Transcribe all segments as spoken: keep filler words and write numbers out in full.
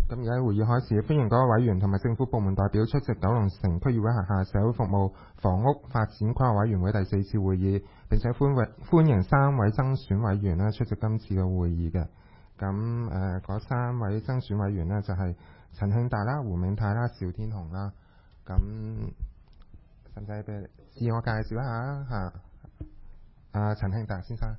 咁而家會議開始，歡迎各位委員同埋政府部門代表出席九龍城區議會轄下社會服務房屋發展規劃委員會第四次會議，並且歡迎歡迎三位增選委員咧出席今次嘅會議嘅。咁誒嗰三位增選委員呢，就係、是、陳慶達啦、胡銘泰啦、邵天虹啦。咁使唔使俾自我介紹一下嚇？啊，陳慶達先生，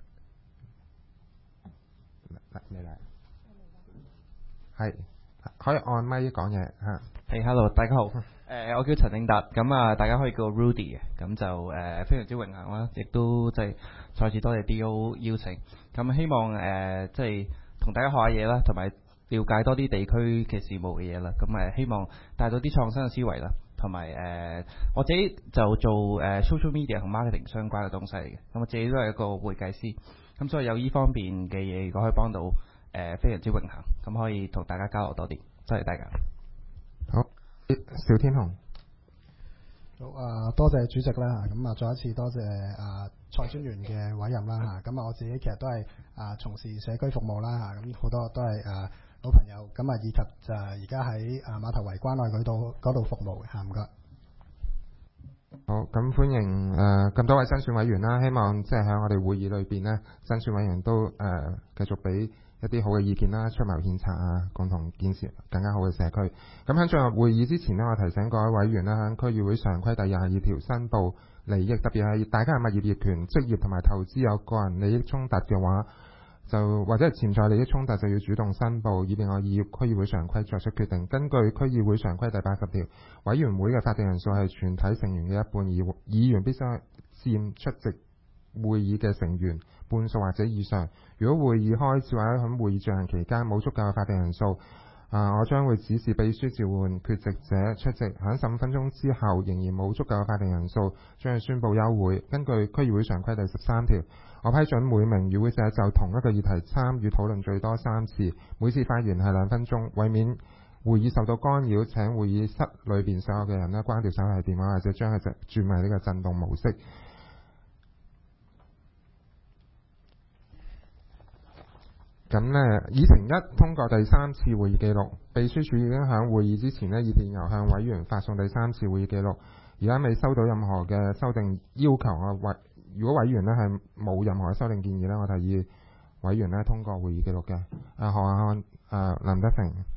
嚟嚟嚟，係可以按咪講嘢嚇。 係、hey,，hello， 大家好。誒、呃，我叫陳慶達，咁啊，大家可以叫我 Rudy 嘅，咁就誒、呃、非常之榮幸啦，亦都即係再次多謝 D O 邀請。咁希望誒即係同大家學下嘢啦，同埋了解多啲地區嘅事務嘅嘢啦。咁誒希望帶到啲創新嘅思維啦，同埋誒我自己就做誒、呃、social media 同 marketing 相關嘅東西嚟嘅。咁我自己都係一個會計師，咁所以有呢方面嘅嘢，如果可以幫到誒、呃，非常之榮幸。咁可以同大家交流多啲，多謝大家。 好，邵天虹。 好啊、呃，多謝主席啦，咁啊再一次多謝啊蔡專員嘅委任啦嚇，咁啊我自己其實都係啊從事社區服務啦嚇，咁好多都係啊老朋友，咁啊以及就而家喺啊馬頭圍關愛嗰度嗰度服務嘅嚇，唔該。 好，咁歡迎誒咁、呃、多位增選委員啦，希望即係喺我哋會議裏邊呢，增選委員都誒、呃、繼續俾一啲好嘅意見啦，出謀獻策啊，共同建設更加好嘅社區。咁喺進入會議之前呢，我提醒各位委員啦，喺區議會常規第廿二條申報利益，特別係大家係物業業權、職業同埋投資有個人利益衝突嘅話，就或者係潛在利益衝突就要主動申報，以便我以區議會常規作出決定。根據區議會常規第八十條，委員會嘅法定人數係全體成員嘅一半，而議員必須佔出席會議嘅成員半數或者以上。如果會議開始或者喺會議進行期間冇足夠嘅法定人數，啊，我將會指示秘書召喚缺席者出席。喺十五分鐘之後仍然冇足夠嘅法定人數，將會宣佈休會。根據區議會常規第十三條，我批准每名與會者就同一個議題參與討論最多三次，每次發言係兩分鐘。為免會議受到干擾，請會議室裏邊所有嘅人咧關掉手提電話，或者將佢轉為呢個震動模式。咁呢，議程一，通過第三次會議記錄。秘書處已經喺會議之前呢，以電郵向委員發送第三次會議記錄。而家未收到任何嘅修訂要求啊，委如果委員呢係冇任何嘅修訂建議呢，我提議委員呢通過會議記錄嘅。啊，何亞漢、啊林德成。